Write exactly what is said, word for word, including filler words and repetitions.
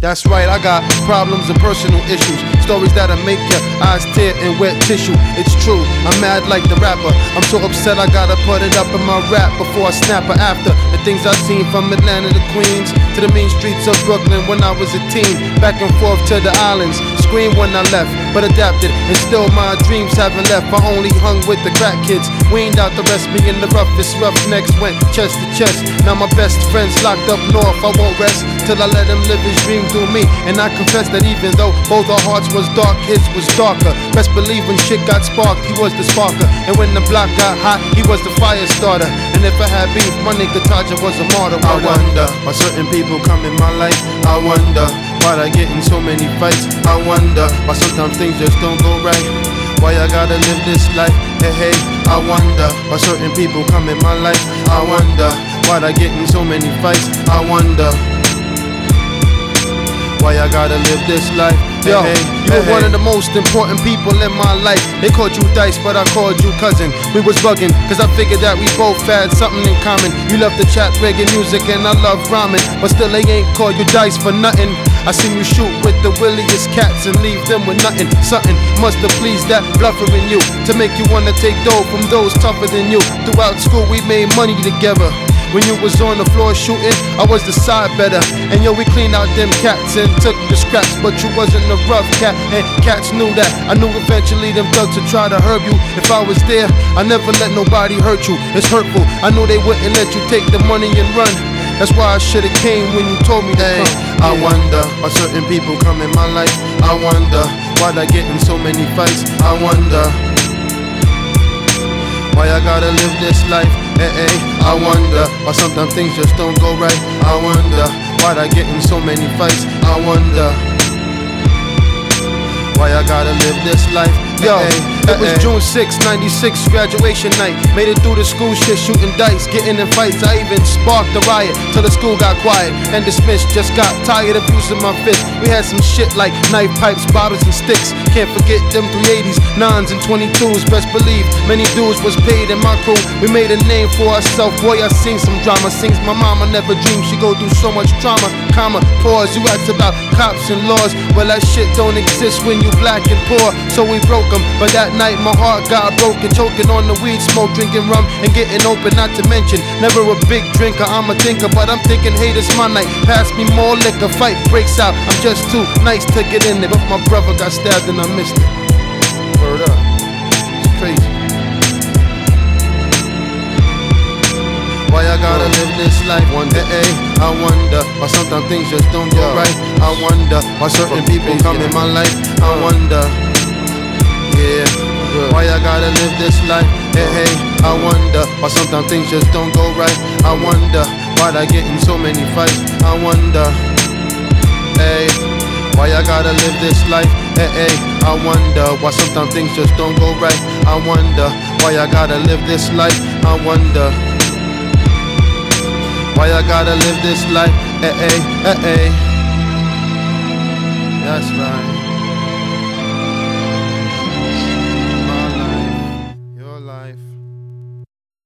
That's right, I got problems and personal issues. Stories that'll make your eyes tear and wet tissue. It's true, I'm mad like the rapper. I'm so upset I gotta put it up in my rap before I snap her after the things I've seen from Atlanta to Queens to the mean streets of Brooklyn when I was a teen. Back and forth to the islands, screamed when I left, but adapted, and still my dreams haven't left. I only hung with the crack kids, weaned out the rest. Me in the roughest roughnecks went chest to chest. Now my best friend's locked up north. I won't rest till I let him live his dream through me. And I confess that even though both our hearts was dark, his was darker. Best believe when shit got sparked, he was the sparker. And when the block got hot, he was the fire starter. And if I had beef, my nigga Taja was a martyr. I wonder why certain people come in my life. I wonder why I get in so many fights. I wonder why sometimes things just don't go right. Why I gotta live this life, hey hey. I wonder why certain people come in my life. I wonder why I get in so many fights. I wonder why I gotta live this life. Yo, hey, hey, you were hey, one hey. of the most important people in my life. They called you Dice, but I called you cousin. We was bugging, cause I figured that we both had something in common. You love to chat reggae music and I love rhyming, but still they ain't called you Dice for nothing. I seen you shoot with the williest cats and leave them with nothing. Something must have pleased that bluffer in you to make you wanna take dough from those tougher than you. Throughout school we made money together. When you was on the floor shooting, I was the side better. And yo, we cleaned out them cats and took the scraps, but you wasn't a rough cat, and cats knew that. I knew eventually them thugs would try to hurt you. If I was there, I never let nobody hurt you. It's hurtful, I knew they wouldn't let you take the money and run. That's why I should've came when you told me to hey, come. I wonder why certain people come in my life. I wonder why I get in so many fights. I wonder why I gotta live this life, hey, hey. I wonder why sometimes things just don't go right. I wonder why I get in so many fights. I wonder why I gotta live this life. Yo, it was June sixth, ninety-six, graduation night. Made it through the school shit, shooting dice, getting in fights. I even sparked a riot till the school got quiet and dismissed. Just got tired of using my fist. We had some shit like knife, pipes, bottles, and sticks. Can't forget them three eighties, nines, and twenty-twos. Best believe many dudes was paid in my crew. We made a name for ourselves. Boy, I seen some drama. Sings my mama, never dreamed she go through so much trauma. Comma, pause. You asked about cops and laws. Well, that shit don't exist when you black and poor. So we broke. But that night my heart got broken, choking on the weed smoke, drinking rum and getting open. Not to mention, never a big drinker, I'm a thinker, but I'm thinking, hey, this my night. Pass me more liquor, fight breaks out. I'm just too nice to get in there, but my brother got stabbed and I missed it. Word up, it's crazy. Why I gotta live this life? Wonder, hey, I wonder why sometimes things just don't go right. I wonder why certain people come in my life. I wonder. Yeah, why I gotta live this life? Hey, hey, I wonder why sometimes things just don't go right. I wonder why I get in so many fights. I wonder, hey, why I gotta live this life? Hey, hey, I wonder why sometimes things just don't go right. I wonder why I gotta live this life. I wonder why I gotta live this life. Hey, hey, hey, hey. That's right.